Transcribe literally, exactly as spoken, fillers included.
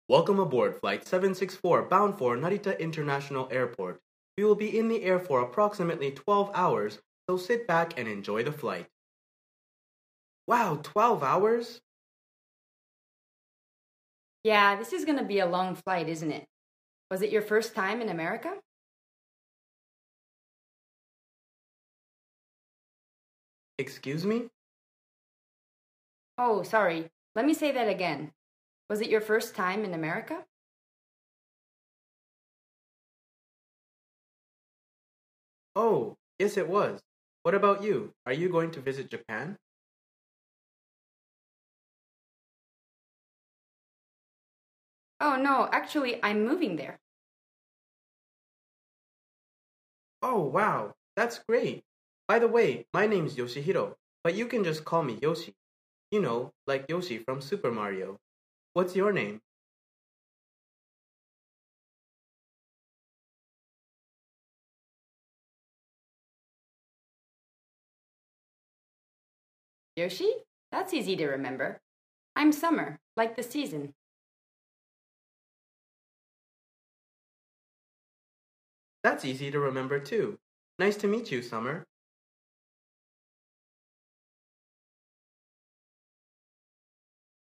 Welcome aboard Flight seven six four bound for Narita International Airport. We will be in the air for approximately twelve hours, so sit back and enjoy the flight. Wow, twelve hours? Yeah, this is going to be a long flight, isn't it? Was it your first time in America? Excuse me? Oh, sorry. Let me say that again. Was it your first time in America? Oh, yes, it was. What about you? Are you going to visit Japan? Oh, no, actually, I'm moving there. Oh, wow, that's great. By the way, my name's Yoshihiro, but you can just call me Yoshi. You know, like Yoshi from Super Mario. What's your name? Yoshi? That's easy to remember. I'm summer, like the season. That's easy to remember too. Nice to meet you, Summer.